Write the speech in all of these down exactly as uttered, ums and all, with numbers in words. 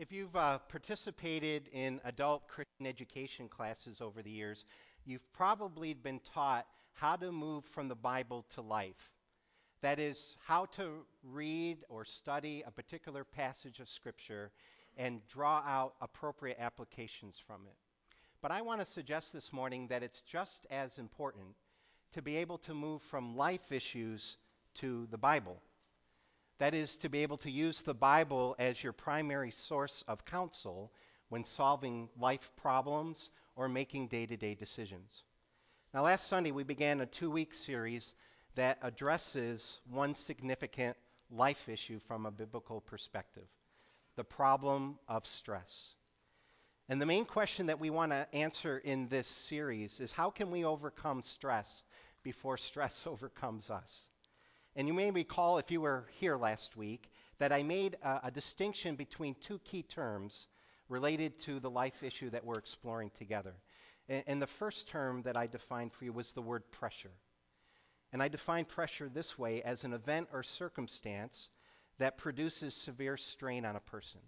If you've uh, participated in adult Christian education classes over the years, you've probably been taught how to move from the Bible to life. That is, how to read or study a particular passage of Scripture and draw out appropriate applications from it. But I want to suggest this morning that it's just as important to be able to move from life issues to the Bible. That is, to be able to use the Bible as your primary source of counsel when solving life problems or making day-to-day decisions. Now, last Sunday, we began a two-week series that addresses one significant life issue from a biblical perspective, the problem of stress. And the main question that we want to answer in this series is, how can we overcome stress before stress overcomes us? And you may recall, if you were here last week, that I made a, a distinction between two key terms related to the life issue that we're exploring together. And, and the first term that I defined for you was the word pressure. And I define pressure this way: as an event or circumstance that produces severe strain on a person.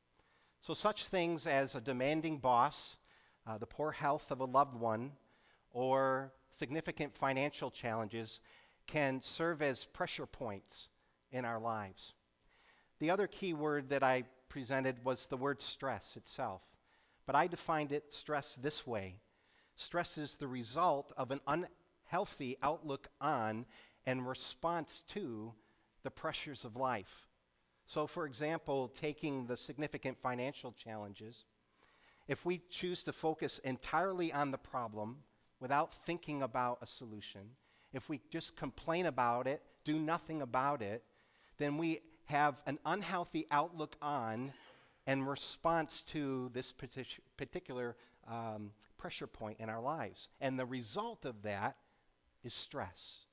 So such things as a demanding boss, uh, the poor health of a loved one, or significant financial challenges can serve as pressure points in our lives. The other key word that I presented was the word stress itself. But I defined it, stress, this way. Stress is the result of an unhealthy outlook on and response to the pressures of life. So, for example, taking the significant financial challenges, if we choose to focus entirely on the problem without thinking about a solution, if we just complain about it, do nothing about it, then we have an unhealthy outlook on and response to this partic- particular um, pressure point in our lives. And the result of that is stress.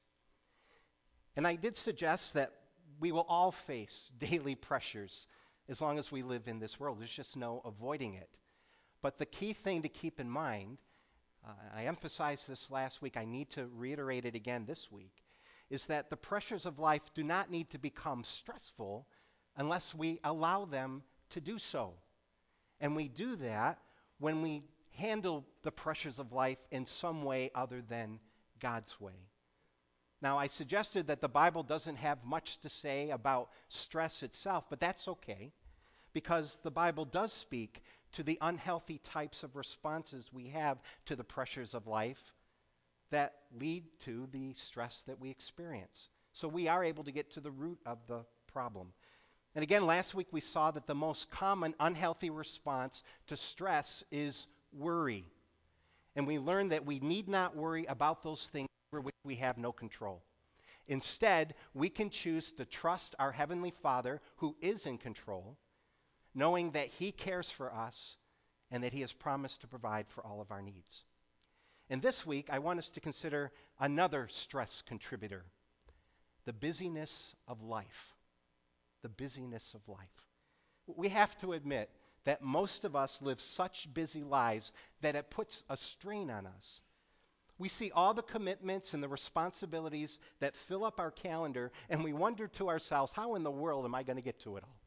And I did suggest that we will all face daily pressures as long as we live in this world. There's just no avoiding it. But the key thing to keep in mind, Uh, I emphasized this last week, I need to reiterate it again this week, is that the pressures of life do not need to become stressful unless we allow them to do so. And we do that when we handle the pressures of life in some way other than God's way. Now, I suggested that the Bible doesn't have much to say about stress itself, but that's okay, because the Bible does speak to the unhealthy types of responses we have to the pressures of life that lead to the stress that we experience. So we are able to get to the root of the problem. And again, last week we saw that the most common unhealthy response to stress is worry. And we learned that we need not worry about those things over which we have no control. Instead, we can choose to trust our Heavenly Father, who is in control, knowing that He cares for us and that He has promised to provide for all of our needs. And this week, I want us to consider another stress contributor, the busyness of life. The busyness of life. We have to admit that most of us live such busy lives that it puts a strain on us. We see all the commitments and the responsibilities that fill up our calendar, and we wonder to ourselves, how in the world am I going to get to it all?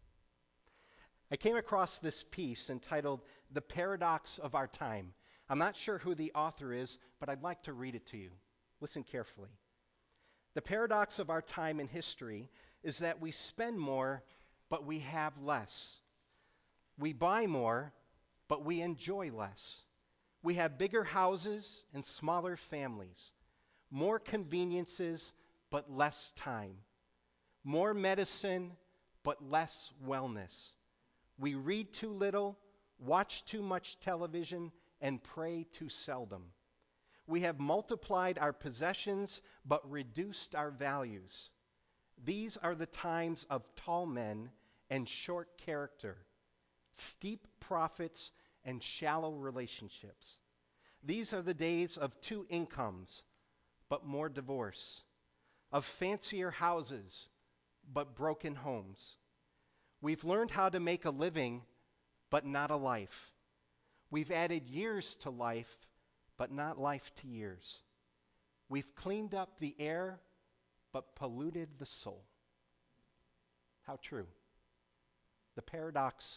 I came across this piece entitled "The Paradox of Our Time." I'm not sure who the author is, but I'd like to read it to you. Listen carefully. The paradox of our time in history is that we spend more, but we have less. We buy more, but we enjoy less. We have bigger houses and smaller families, more conveniences, but less time, more medicine, but less wellness. We read too little, watch too much television, and pray too seldom. We have multiplied our possessions, but reduced our values. These are the times of tall men and short character, steep profits and shallow relationships. These are the days of two incomes, but more divorce, of fancier houses, but broken homes. We've learned how to make a living, but not a life. We've added years to life, but not life to years. We've cleaned up the air, but polluted the soul. How true. The paradox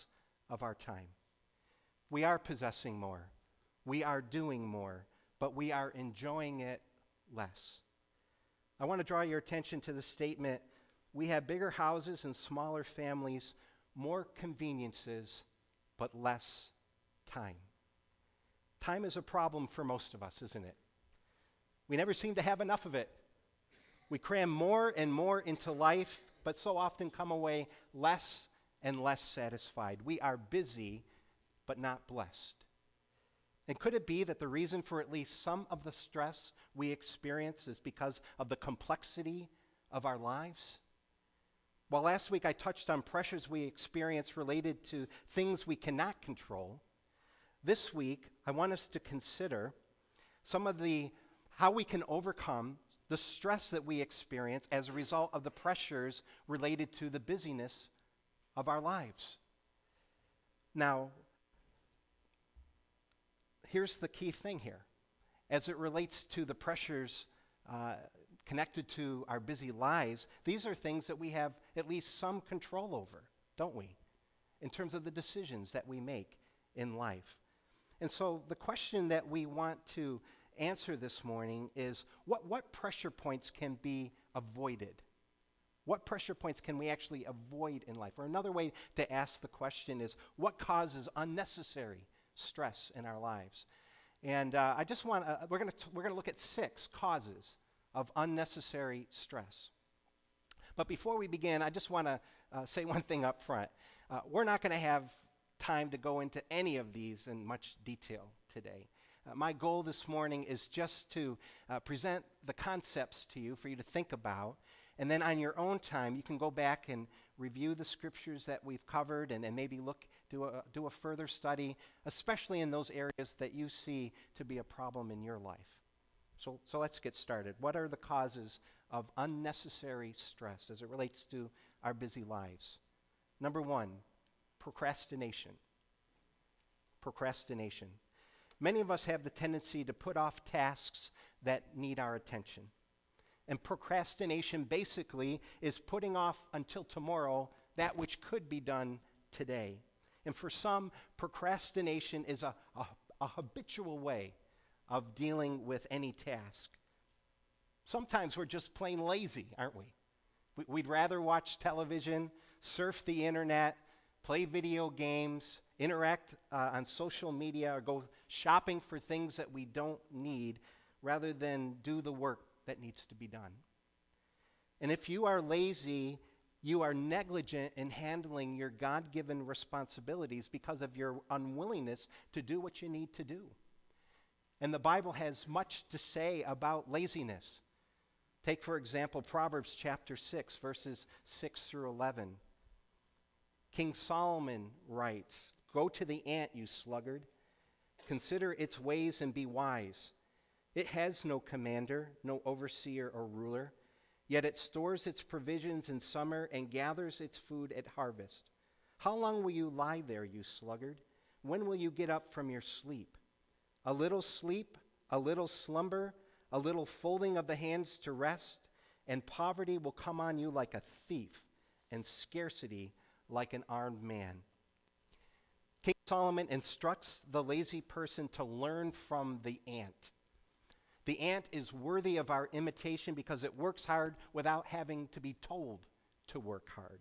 of our time. We are possessing more. We are doing more, but we are enjoying it less. I want to draw your attention to the statement, we have bigger houses and smaller families, more conveniences, but less time. Time is a problem for most of us, isn't it? We never seem to have enough of it. We cram more and more into life, but so often come away less and less satisfied. We are busy, but not blessed. And could it be that the reason for at least some of the stress we experience is because of the complexity of our lives? Well, last week I touched on pressures we experience related to things we cannot control. This week, I want us to consider some of the, how we can overcome the stress that we experience as a result of the pressures related to the busyness of our lives. Now, here's the key thing here. As it relates to the pressures uh, connected to our busy lives, these are things that we have at least some control over, don't we? In terms of the decisions that we make in life. And so the question that we want to answer this morning is, what, what pressure points can be avoided? What pressure points can we actually avoid in life? Or another way to ask the question is, what causes unnecessary stress in our lives? And uh, I just want to, we're going to we're going to look at six causes of unnecessary stress. But before we begin, I just want to uh, say one thing up front. Uh, we're not going to have time to go into any of these in much detail today. Uh, my goal this morning is just to uh, present the concepts to you for you to think about, and then on your own time, you can go back and review the scriptures that we've covered and, and maybe look, do a, do a further study, especially in those areas that you see to be a problem in your life. So, so let's get started. What are the causes of unnecessary stress as it relates to our busy lives? Number one, procrastination. Procrastination. Many of us have the tendency to put off tasks that need our attention. And procrastination basically is putting off until tomorrow that which could be done today. And for some, procrastination is a, a, a habitual way of dealing with any task. Sometimes we're just plain lazy, aren't we? we? We'd rather watch television, surf the internet, play video games, interact uh, on social media, or go shopping for things that we don't need, rather than do the work that needs to be done. And if you are lazy, you are negligent in handling your God-given responsibilities because of your unwillingness to do what you need to do. And the Bible has much to say about laziness. Take, for example, Proverbs chapter six, verses six through eleven. King Solomon writes, "Go to the ant, you sluggard. Consider its ways and be wise. It has no commander, no overseer or ruler, yet it stores its provisions in summer and gathers its food at harvest. How long will you lie there, you sluggard? When will you get up from your sleep? A little sleep, a little slumber, a little folding of the hands to rest, and poverty will come on you like a thief, and scarcity like an armed man." King Solomon instructs the lazy person to learn from the ant. The ant is worthy of our imitation because it works hard without having to be told to work hard.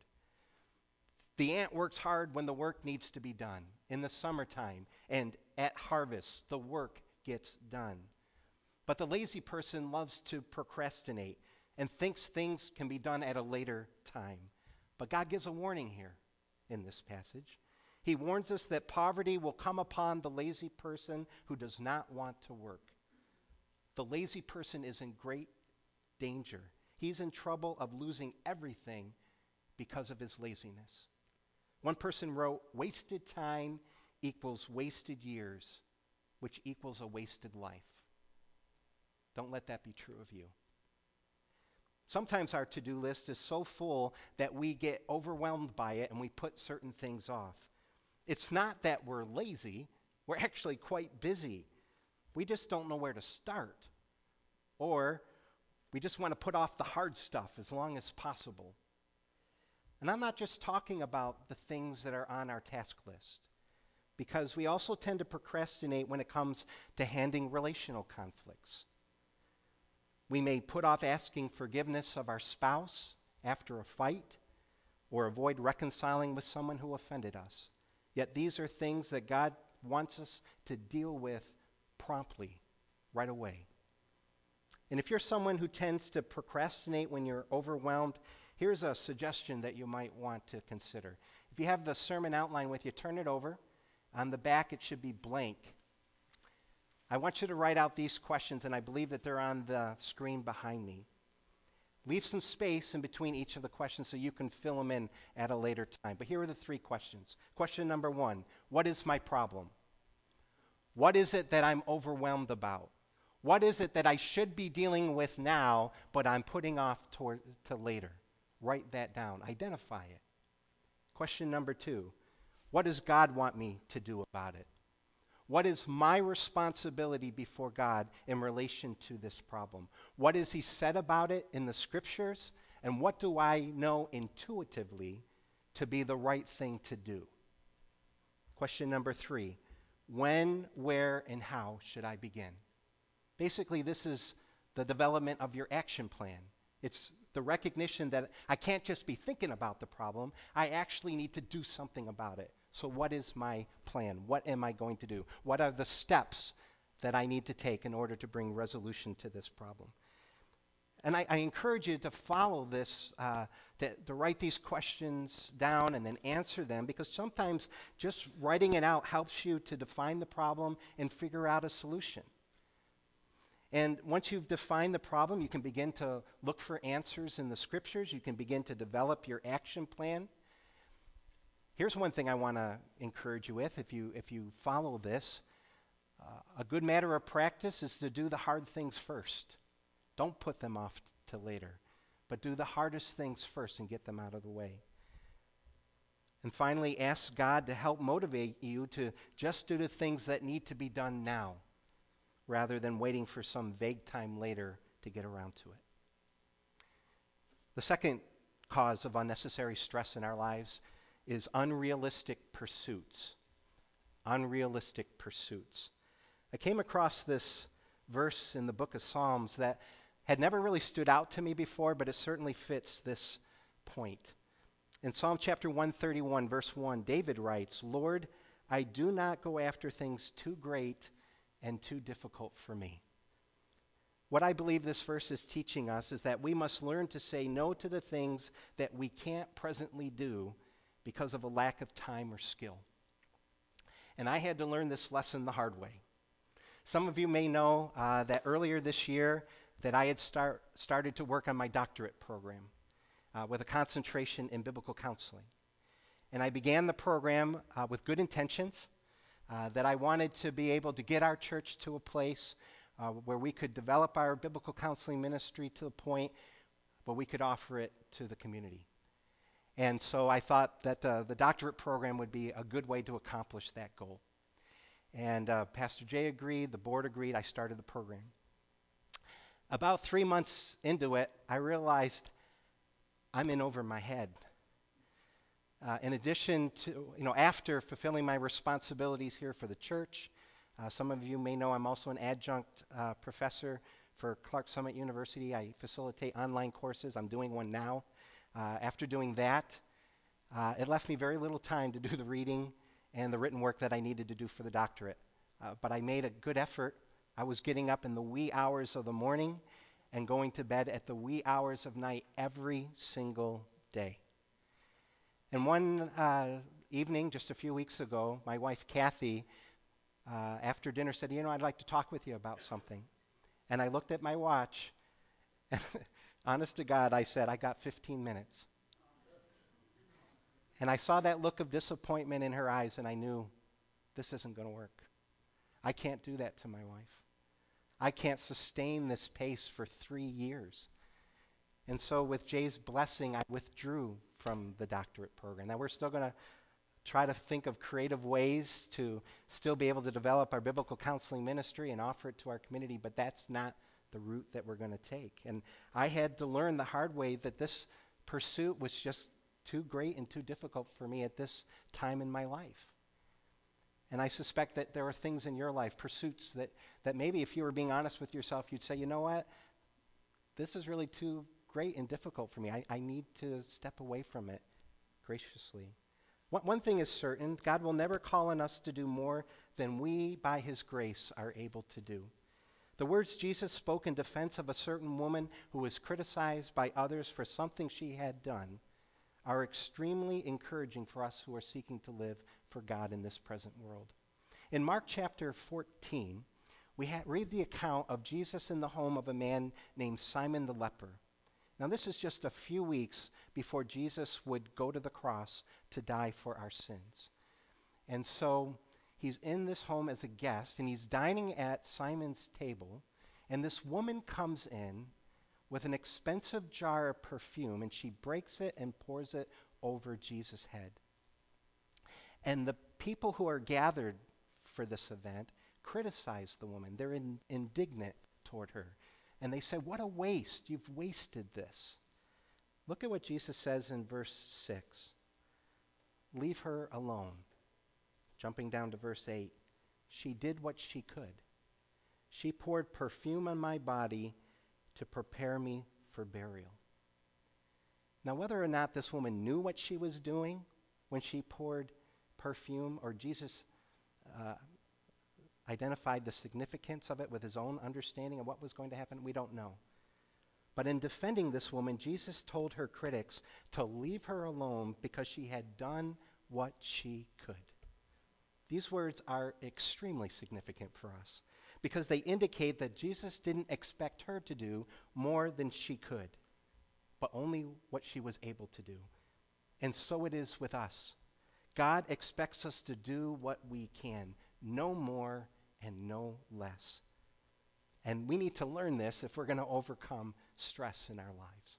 The ant works hard when the work needs to be done. In the summertime and at harvest, the work gets done. But the lazy person loves to procrastinate and thinks things can be done at a later time. But God gives a warning here in this passage. He warns us that poverty will come upon the lazy person who does not want to work. The lazy person is in great danger. He's in trouble of losing everything because of his laziness. One person wrote, "Wasted time equals wasted years, which equals a wasted life." Don't let that be true of you. Sometimes our to-do list is so full that we get overwhelmed by it and we put certain things off. It's not that we're lazy. We're actually quite busy. We just don't know where to start. Or we just want to put off the hard stuff as long as possible. And I'm not just talking about the things that are on our task list, because we also tend to procrastinate when it comes to handling relational conflicts. We may put off asking forgiveness of our spouse after a fight, or avoid reconciling with someone who offended us. Yet these are things that God wants us to deal with promptly, right away. And if you're someone who tends to procrastinate when you're overwhelmed, here's a suggestion that you might want to consider. If you have the sermon outline with you, turn it over. On the back, it should be blank. I want you to write out these questions, and I believe that they're on the screen behind me. Leave some space in between each of the questions so you can fill them in at a later time. But here are the three questions. Question number one, what is my problem? What is it that I'm overwhelmed about? What is it that I should be dealing with now, but I'm putting off toward, to later? Write that down. Identify it. Question number two, what does God want me to do about it? What is my responsibility before God in relation to this problem? What has He said about it in the Scriptures? And what do I know intuitively to be the right thing to do? Question number three, when, where, and how should I begin? Basically, this is the development of your action plan. It's the recognition that I can't just be thinking about the problem. I actually need to do something about it. So what is my plan? What am I going to do? What are the steps that I need to take in order to bring resolution to this problem? And I, I encourage you to follow this, uh, to, to write these questions down and then answer them, because sometimes just writing it out helps you to define the problem and figure out a solution. And once you've defined the problem, you can begin to look for answers in the Scriptures. You can begin to develop your action plan. Here's one thing I want to encourage you with. If you, if you follow this, uh, a good matter of practice is to do the hard things first. Don't put them off t- to later, but do the hardest things first and get them out of the way. And finally, ask God to help motivate you to just do the things that need to be done now, rather than waiting for some vague time later to get around to it. The second cause of unnecessary stress in our lives is unrealistic pursuits. Unrealistic pursuits. I came across this verse in the book of Psalms that had never really stood out to me before, but it certainly fits this point. In Psalm chapter one thirty-one, verse one, David writes, "Lord, I do not go after things too great and too difficult for me." What I believe this verse is teaching us is that we must learn to say no to the things that we can't presently do because of a lack of time or skill. And I had to learn this lesson the hard way. Some of you may know uh, that earlier this year that I had start, started to work on my doctorate program uh, with a concentration in biblical counseling. And I began the program uh, with good intentions, uh, that I wanted to be able to get our church to a place uh, where we could develop our biblical counseling ministry to the point where we could offer it to the community. And so I thought that uh, the doctorate program would be a good way to accomplish that goal. And uh, Pastor Jay agreed, the board agreed, I started the program. About three months into it, I realized I'm in over my head. Uh, in addition to, you know, after fulfilling my responsibilities here for the church, uh, some of you may know I'm also an adjunct uh, professor for Clark Summit University. I facilitate online courses. I'm doing one now. Uh, after doing that, uh, it left me very little time to do the reading and the written work that I needed to do for the doctorate. Uh, but I made a good effort. I was getting up in the wee hours of the morning and going to bed at the wee hours of night every single day. And one uh, evening, just a few weeks ago, my wife Kathy, uh, after dinner said, "You know, I'd like to talk with you about something." And I looked at my watch, and honest to God, I said, "I got fifteen minutes. And I saw that look of disappointment in her eyes, and I knew this isn't going to work. I can't do that to my wife. I can't sustain this pace for three years. And so with Jay's blessing, I withdrew from the doctorate program. Now we're still going to try to think of creative ways to still be able to develop our biblical counseling ministry and offer it to our community, but that's not the route that we're going to take. And I had to learn the hard way that this pursuit was just too great and too difficult for me at this time in my life. And I suspect that there are things in your life, pursuits that, that maybe if you were being honest with yourself, you'd say, you know what? This is really too great and difficult for me. I, I need to step away from it graciously. One, one thing is certain, God will never call on us to do more than we, by his grace, are able to do. The words Jesus spoke in defense of a certain woman who was criticized by others for something she had done are extremely encouraging for us who are seeking to live for God in this present world. In Mark chapter fourteen, we ha- read the account of Jesus in the home of a man named Simon the leper. Now, this is just a few weeks before Jesus would go to the cross to die for our sins. And so he's in this home as a guest, and he's dining at Simon's table, and this woman comes in with an expensive jar of perfume, and she breaks it and pours it over Jesus' head. And the people who are gathered for this event criticize the woman. They're in, indignant toward her. And they say, what a waste. You've wasted this. Look at what Jesus says in verse six. Leave her alone. Jumping down to verse eight. She did what she could. She poured perfume on my body to prepare me for burial. Now, whether or not this woman knew what she was doing when she poured perfume, or Jesus uh, identified the significance of it with his own understanding of what was going to happen, we don't know. But in defending this woman, Jesus told her critics to leave her alone because she had done what she could. These words are extremely significant for us because they indicate that Jesus didn't expect her to do more than she could, but only what she was able to do. And so it is with us. God expects us to do what we can, no more and no less. And we need to learn this if we're going to overcome stress in our lives.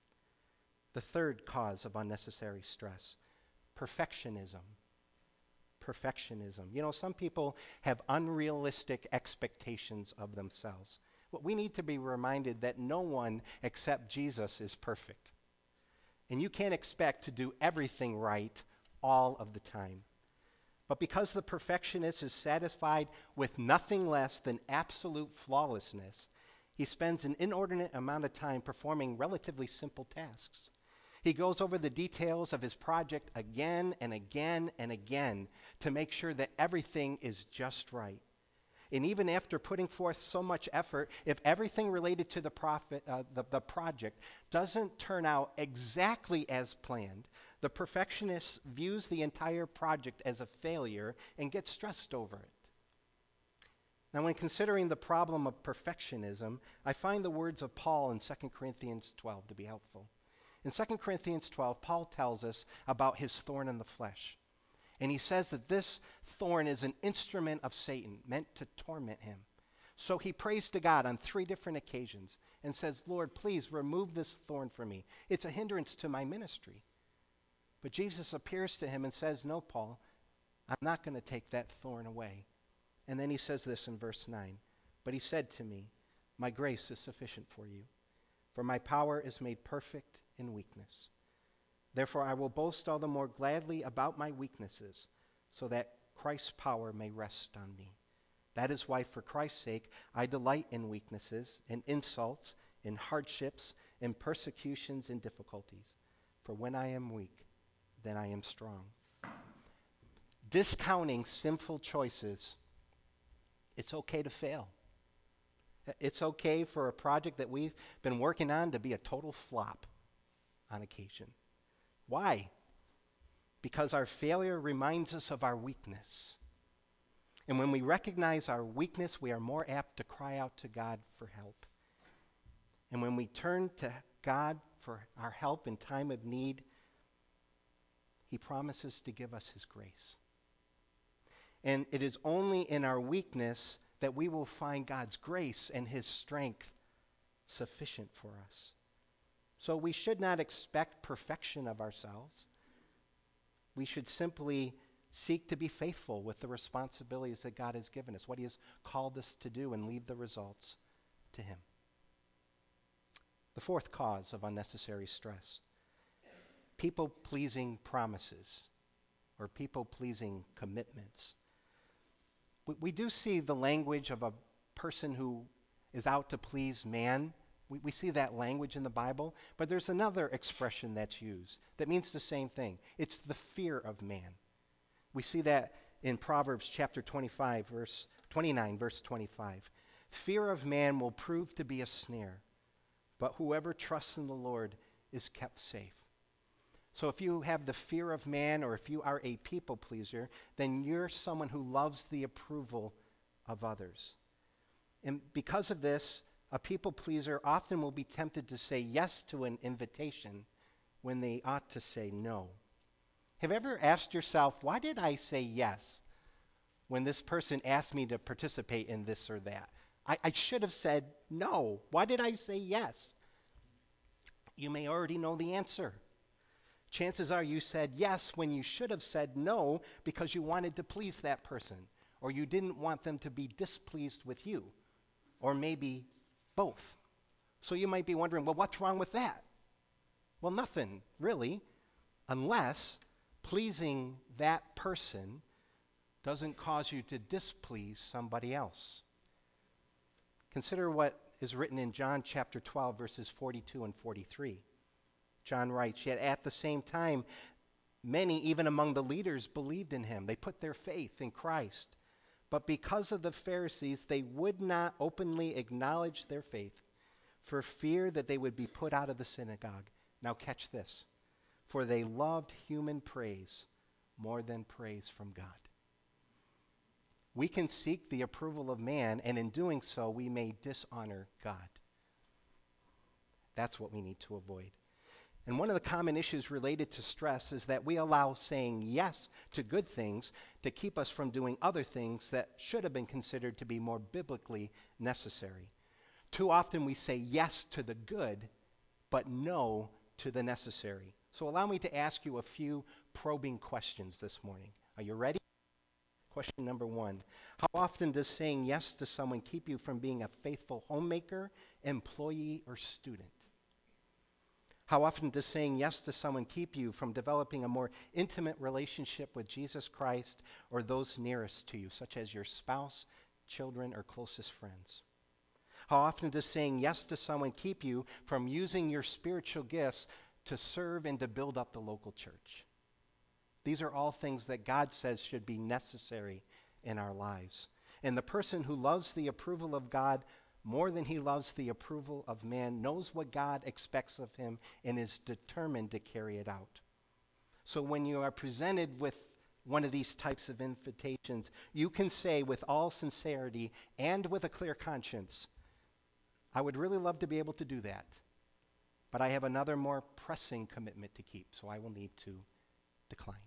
The third cause of unnecessary stress, perfectionism. Perfectionism. You know, some people have unrealistic expectations of themselves. Well, we need to be reminded that no one except Jesus is perfect. And you can't expect to do everything right all of the time. But because the perfectionist is satisfied with nothing less than absolute flawlessness, he spends an inordinate amount of time performing relatively simple tasks. He goes over the details of his project again and again and again to make sure that everything is just right. And even after putting forth so much effort, if everything related to the, profit, uh, the, the project doesn't turn out exactly as planned, the perfectionist views the entire project as a failure and gets stressed over it. Now, when considering the problem of perfectionism, I find the words of Paul in Second Corinthians twelve to be helpful. In Second Corinthians twelve, Paul tells us about his thorn in the flesh. And he says that this thorn is an instrument of Satan, meant to torment him. So he prays to God on three different occasions and says, Lord, please remove this thorn from me. It's a hindrance to my ministry. But Jesus appears to him and says, no, Paul, I'm not going to take that thorn away. And then he says this in verse nine. But he said to me, my grace is sufficient for you, for my power is made perfect in weakness. Therefore, I will boast all the more gladly about my weaknesses, so that Christ's power may rest on me. That is why, for Christ's sake, I delight in weaknesses, in insults, in hardships, in persecutions, in difficulties. For when I am weak, then I am strong. Discounting sinful choices, it's okay to fail. It's okay for a project that we've been working on to be a total flop on occasion. Why? Because our failure reminds us of our weakness. And when we recognize our weakness, we are more apt to cry out to God for help. And when we turn to God for our help in time of need, he promises to give us his grace. And it is only in our weakness that we will find God's grace and his strength sufficient for us. So we should not expect perfection of ourselves. We should simply seek to be faithful with the responsibilities that God has given us, what he has called us to do, and leave the results to him. The fourth cause of unnecessary stress, people-pleasing promises or people-pleasing commitments. We, we do see the language of a person who is out to please man. We, we see that language in the Bible, but there's another expression that's used that means the same thing. It's the fear of man. We see that in Proverbs chapter twenty-five, verse twenty-nine, verse twenty-five. Fear of man will prove to be a snare, but whoever trusts in the Lord is kept safe. So if you have the fear of man, or if you are a people pleaser, then you're someone who loves the approval of others. And because of this, a people pleaser often will be tempted to say yes to an invitation when they ought to say no. Have you ever asked yourself, why did I say yes when this person asked me to participate in this or that? I, I should have said no. Why did I say yes? You may already know the answer. Chances are you said yes when you should have said no because you wanted to please that person, or you didn't want them to be displeased with you, or maybe both. So you might be wondering, well, what's wrong with that? Well, nothing, really, unless pleasing that person doesn't cause you to displease somebody else. Consider what is written in John chapter twelve, verses forty-two and forty-three. John writes, yet at the same time, many, even among the leaders, believed in him. They put their faith in Christ. But because of the Pharisees, they would not openly acknowledge their faith for fear that they would be put out of the synagogue. Now catch this. For they loved human praise more than praise from God. We can seek the approval of man, and in doing so, we may dishonor God. That's what we need to avoid. And one of the common issues related to stress is that we allow saying yes to good things to keep us from doing other things that should have been considered to be more biblically necessary. Too often we say yes to the good, but no to the necessary. So allow me to ask you a few probing questions this morning. Are you ready? Question number one. How often does saying yes to someone keep you from being a faithful homemaker, employee, or student? How often does saying yes to someone keep you from developing a more intimate relationship with Jesus Christ or those nearest to you, such as your spouse, children, or closest friends? How often does saying yes to someone keep you from using your spiritual gifts to serve and to build up the local church? These are all things that God says should be necessary in our lives. And the person who loves the approval of God more than he loves the approval of man knows what God expects of him and is determined to carry it out. So when you are presented with one of these types of invitations, you can say with all sincerity and with a clear conscience, I would really love to be able to do that, but I have another more pressing commitment to keep, so I will need to decline.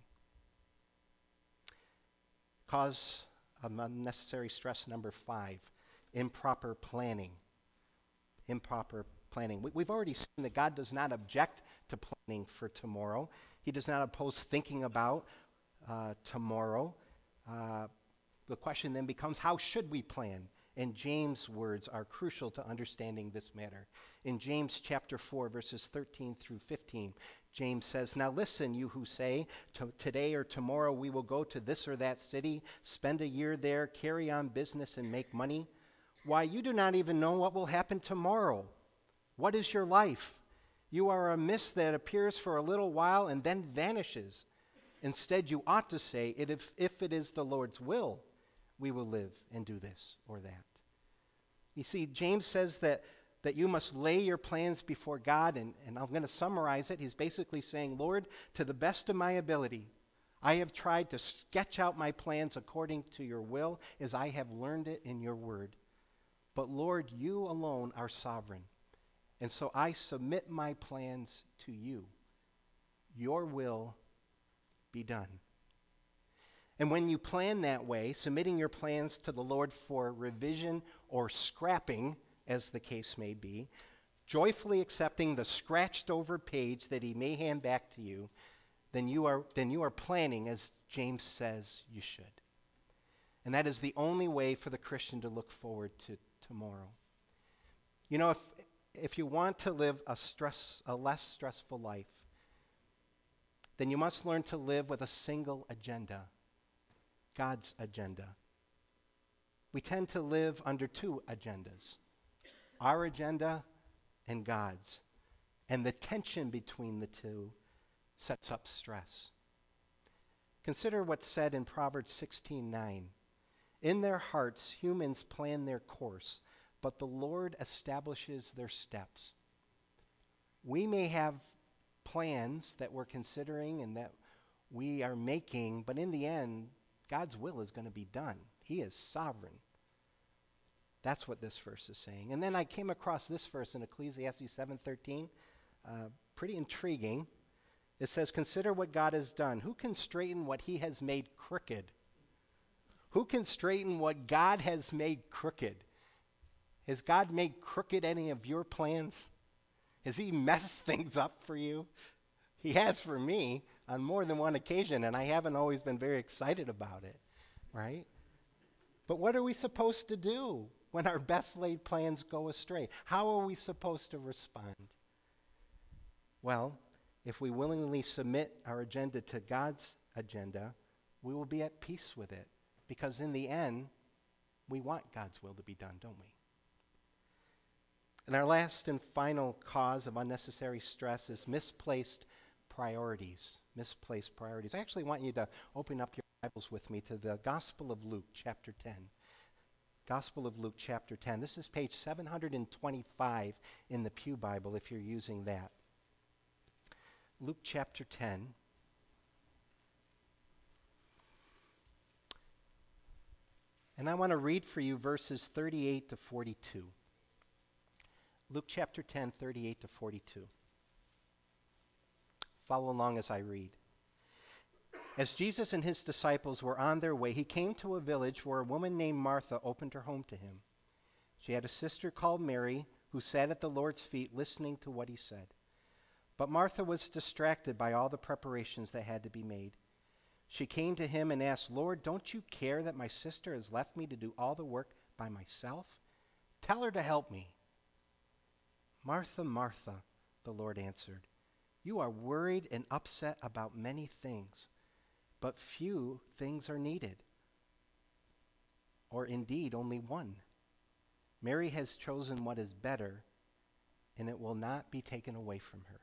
Cause of unnecessary stress number five, improper planning. Improper planning. We, we've already seen that God does not object to planning for tomorrow. He does not oppose thinking about uh, tomorrow. Uh, the question then becomes, how should we plan? And James' words are crucial to understanding this matter. In James chapter four, verses thirteen through fifteen, James says, now listen, you who say, today or tomorrow we will go to this or that city, spend a year there, carry on business and make money. Why, you do not even know what will happen tomorrow. What is your life? You are a mist that appears for a little while and then vanishes. Instead, you ought to say, if, if it is the Lord's will, we will live and do this or that. You see, James says that, that you must lay your plans before God, and, and I'm going to summarize it. He's basically saying, Lord, to the best of my ability, I have tried to sketch out my plans according to your will as I have learned it in your word. But Lord, you alone are sovereign. And so I submit my plans to you. Your will be done. And when you plan that way, submitting your plans to the Lord for revision or scrapping, as the case may be, joyfully accepting the scratched over page that he may hand back to you, then you are, then you are planning as James says you should. And that is the only way for the Christian to look forward to tomorrow. You know, if if you want to live a stress, a less stressful life, then you must learn to live with a single agenda, God's agenda. We tend to live under two agendas, our agenda and God's. And the tension between the two sets up stress. Consider what's said in Proverbs sixteen nine. In their hearts, humans plan their course, but the Lord establishes their steps. We may have plans that we're considering and that we are making, but in the end, God's will is going to be done. He is sovereign. That's what this verse is saying. And then I came across this verse in Ecclesiastes seven thirteen, uh, pretty intriguing. It says, consider what God has done. Who can straighten what he has made crooked? Who can straighten what God has made crooked? Has God made crooked any of your plans? Has he messed things up for you? He has for me on more than one occasion, and I haven't always been very excited about it, right? But what are we supposed to do when our best laid plans go astray? How are we supposed to respond? Well, if we willingly submit our agenda to God's agenda, we will be at peace with it. Because in the end, we want God's will to be done, don't we? And our last and final cause of unnecessary stress is misplaced priorities. Misplaced priorities. I actually want you to open up your Bibles with me to the Gospel of Luke, chapter ten. Gospel of Luke, chapter ten. This is page seven hundred twenty-five in the Pew Bible, if you're using that. Luke chapter ten. And I want to read for you verses thirty-eight to forty-two. Luke chapter ten, thirty-eight to forty-two. Follow along as I read. As Jesus and his disciples were on their way, he came to a village where a woman named Martha opened her home to him. She had a sister called Mary who sat at the Lord's feet listening to what he said. But Martha was distracted by all the preparations that had to be made. She came to him and asked, Lord, don't you care that my sister has left me to do all the work by myself? Tell her to help me. Martha, Martha, the Lord answered, you are worried and upset about many things, but few things are needed, or indeed only one. Mary has chosen what is better, and it will not be taken away from her.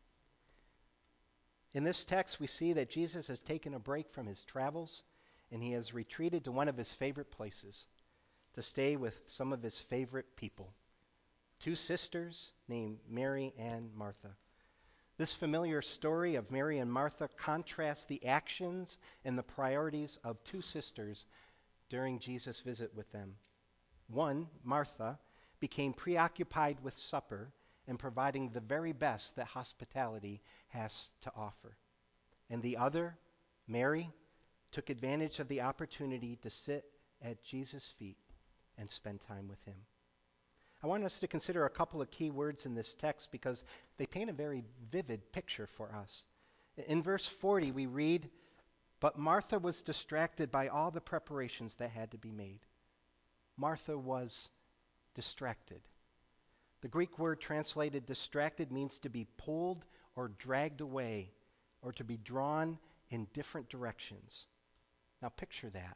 In this text, we see that Jesus has taken a break from his travels, and he has retreated to one of his favorite places to stay with some of his favorite people, two sisters named Mary and Martha. This familiar story of Mary and Martha contrasts the actions and the priorities of two sisters during Jesus' visit with them. One, Martha, became preoccupied with supper and providing the very best that hospitality has to offer. And the other, Mary, took advantage of the opportunity to sit at Jesus' feet and spend time with him. I want us to consider a couple of key words in this text because they paint a very vivid picture for us. In verse forty, we read, but Martha was distracted by all the preparations that had to be made. Martha was distracted. The Greek word translated distracted means to be pulled or dragged away or to be drawn in different directions. Now picture that.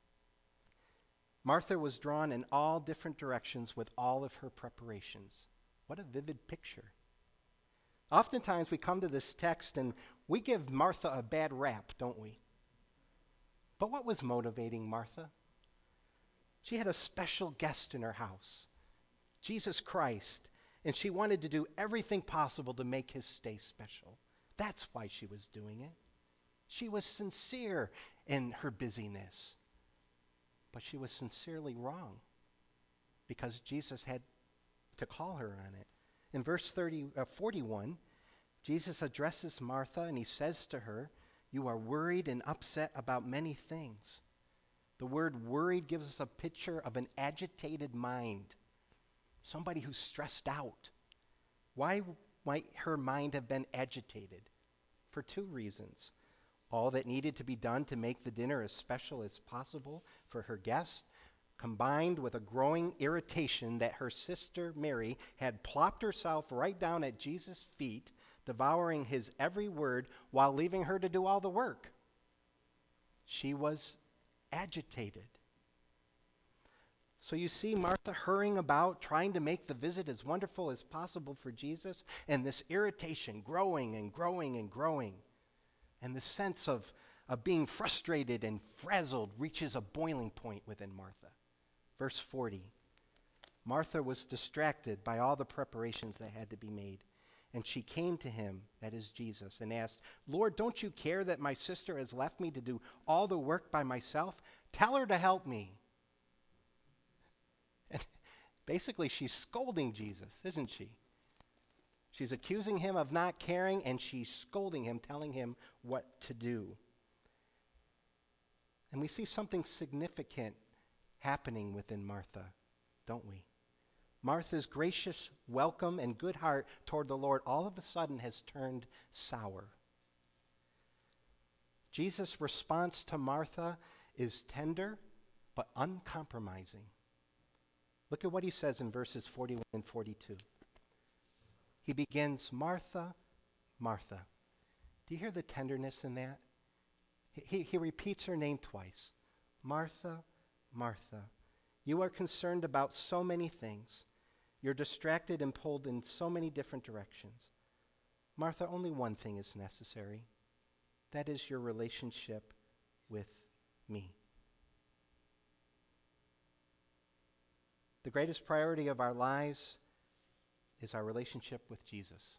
Martha was drawn in all different directions with all of her preparations. What a vivid picture. Oftentimes we come to this text and we give Martha a bad rap, don't we? But what was motivating Martha? She had a special guest in her house, Jesus Christ, and she wanted to do everything possible to make his stay special. That's why she was doing it. She was sincere in her busyness, but she was sincerely wrong because Jesus had to call her on it. In verse thirty, uh, forty-one, Jesus addresses Martha and he says to her, you are worried and upset about many things. The word worried gives us a picture of an agitated mind, somebody who's stressed out. Why might her mind have been agitated? For two reasons. All that needed to be done to make the dinner as special as possible for her guests, combined with a growing irritation that her sister Mary had plopped herself right down at Jesus' feet devouring his every word while leaving her to do all the work. She was agitated. So you see Martha hurrying about, trying to make the visit as wonderful as possible for Jesus, and this irritation growing and growing and growing. And the sense of, of being frustrated and frazzled reaches a boiling point within Martha. Verse forty, Martha was distracted by all the preparations that had to be made. And she came to him, that is Jesus, and asked, Lord, don't you care that my sister has left me to do all the work by myself? Tell her to help me. And basically, she's scolding Jesus, isn't she? She's accusing him of not caring, and she's scolding him, telling him what to do. And we see something significant happening within Martha, don't we? Martha's gracious welcome and good heart toward the Lord all of a sudden has turned sour. Jesus' response to Martha is tender but uncompromising. Look at what he says in verses forty-one and forty-two. He begins, Martha, Martha. Do you hear the tenderness in that? He, he repeats her name twice. Martha, Martha. You are concerned about so many things. You're distracted and pulled in so many different directions. Martha, only one thing is necessary. That is your relationship with me. The greatest priority of our lives is our relationship with Jesus.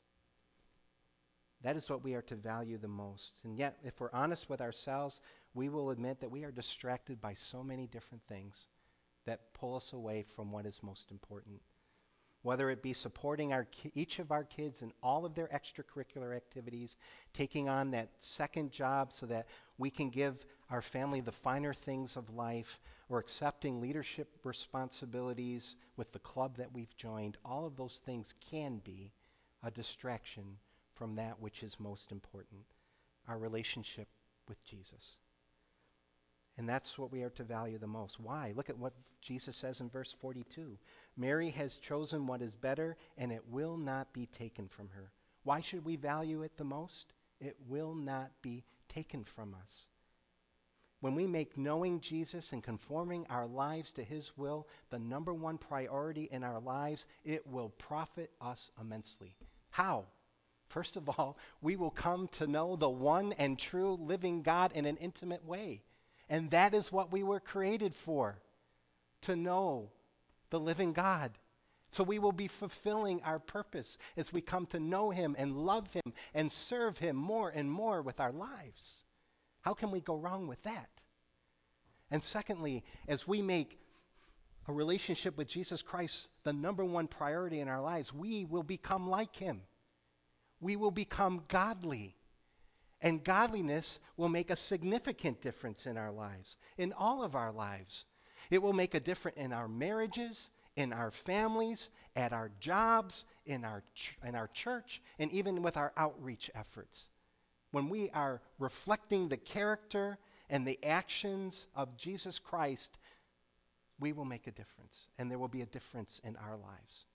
That is what we are to value the most. And yet, if we're honest with ourselves, we will admit that we are distracted by so many different things that pull us away from what is most important. Whether it be supporting our ki- each of our kids in all of their extracurricular activities, taking on that second job so that we can give our family the finer things of life, or accepting leadership responsibilities with the club that we've joined, all of those things can be a distraction from that which is most important, our relationship with Jesus. And that's what we are to value the most. Why? Look at what Jesus says in verse forty-two. Mary has chosen what is better, and it will not be taken from her. Why should we value it the most? It will not be taken from us. When we make knowing Jesus and conforming our lives to his will the number one priority in our lives, it will profit us immensely. How? First of all, we will come to know the one and true living God in an intimate way. And that is what we were created for, to know the living God. So we will be fulfilling our purpose as we come to know him and love him and serve him more and more with our lives. How can we go wrong with that? And secondly, as we make a relationship with Jesus Christ the number one priority in our lives, we will become like him. We will become godly. And godliness will make a significant difference in our lives, in all of our lives. It will make a difference in our marriages, in our families, at our jobs, in our, ch- in our church, and even with our outreach efforts. When we are reflecting the character and the actions of Jesus Christ, we will make a difference, and there will be a difference in our lives.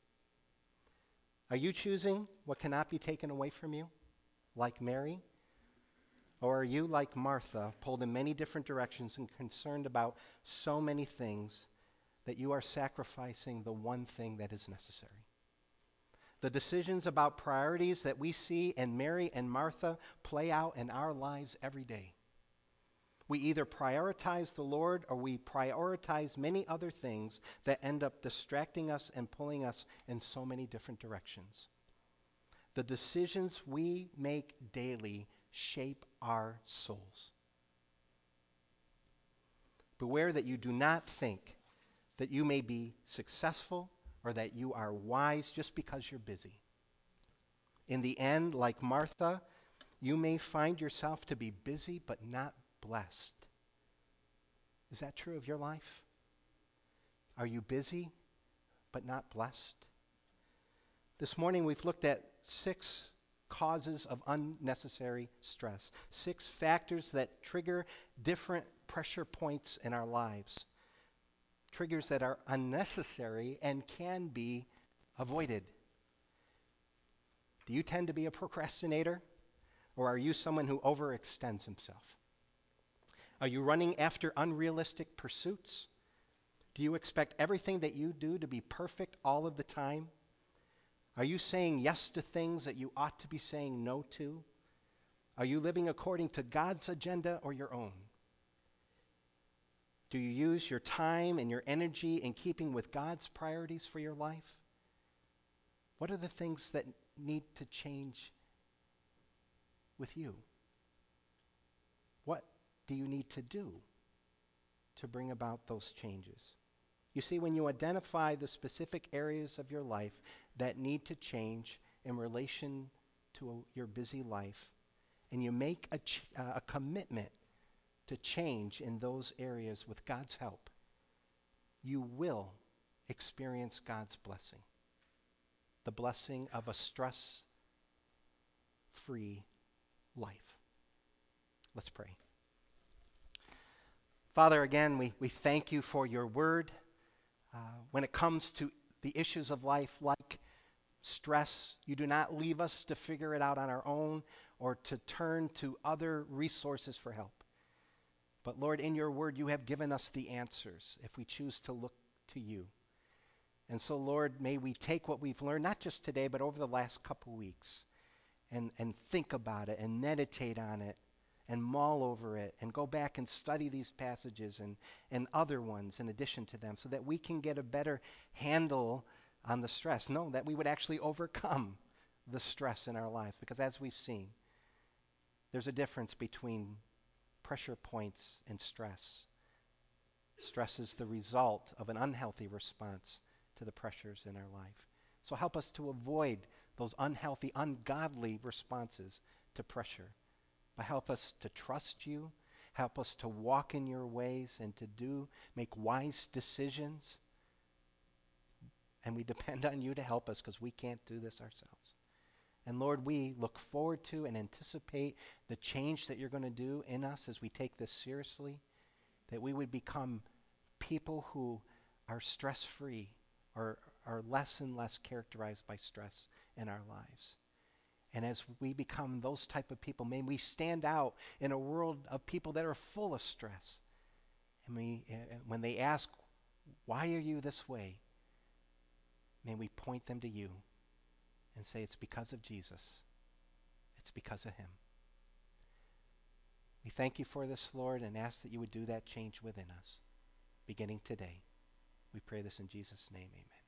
Are you choosing what cannot be taken away from you, like Mary? Or are you, like Martha, pulled in many different directions and concerned about so many things that you are sacrificing the one thing that is necessary? The decisions about priorities that we see in Mary and Martha play out in our lives every day. We either prioritize the Lord or we prioritize many other things that end up distracting us and pulling us in so many different directions. The decisions we make daily shape our souls. Beware that you do not think that you may be successful or that you are wise just because you're busy. In the end, like Martha, you may find yourself to be busy but not blessed. Is that true of your life? Are you busy but not blessed? This morning we've looked at six causes of unnecessary stress, six factors that trigger different pressure points in our lives, triggers that are unnecessary and can be avoided. Do you tend to be a procrastinator, or are you someone who overextends himself? Are you running after unrealistic pursuits? Do you expect everything that you do to be perfect all of the time? Are you saying yes to things that you ought to be saying no to? Are you living according to God's agenda or your own? Do you use your time and your energy in keeping with God's priorities for your life? What are the things that need to change with you? What do you need to do to bring about those changes? You see, when you identify the specific areas of your life that need to change in relation to a, your busy life, and you make a, ch- uh, a commitment to change in those areas with God's help, you will experience God's blessing. The blessing of a stress-free life. Let's pray. Father, again, we, we thank you for your word. Uh, when it comes to the issues of life like stress, you do not leave us to figure it out on our own or to turn to other resources for help. But Lord, in your word, you have given us the answers if we choose to look to you. And so, Lord, may we take what we've learned, not just today, but over the last couple weeks, and, and think about it and meditate on it and mull over it and go back and study these passages and, and other ones in addition to them so that we can get a better handle on the stress. No, that we would actually overcome the stress in our life. Because as we've seen, there's a difference between pressure points and stress. Stress is the result of an unhealthy response to the pressures in our life. So help us to avoid those unhealthy, ungodly responses to pressure. But help us to trust you. Help us to walk in your ways and to do, make wise decisions. And we depend on you to help us because we can't do this ourselves. And Lord, we look forward to and anticipate the change that you're going to do in us as we take this seriously, that we would become people who are stress-free or are less and less characterized by stress in our lives. And as we become those type of people, may we stand out in a world of people that are full of stress. And we, uh, when they ask, why are you this way? May we point them to you and say it's because of Jesus. It's because of him. We thank you for this, Lord, and ask that you would do that change within us, beginning today. We pray this in Jesus' name, amen.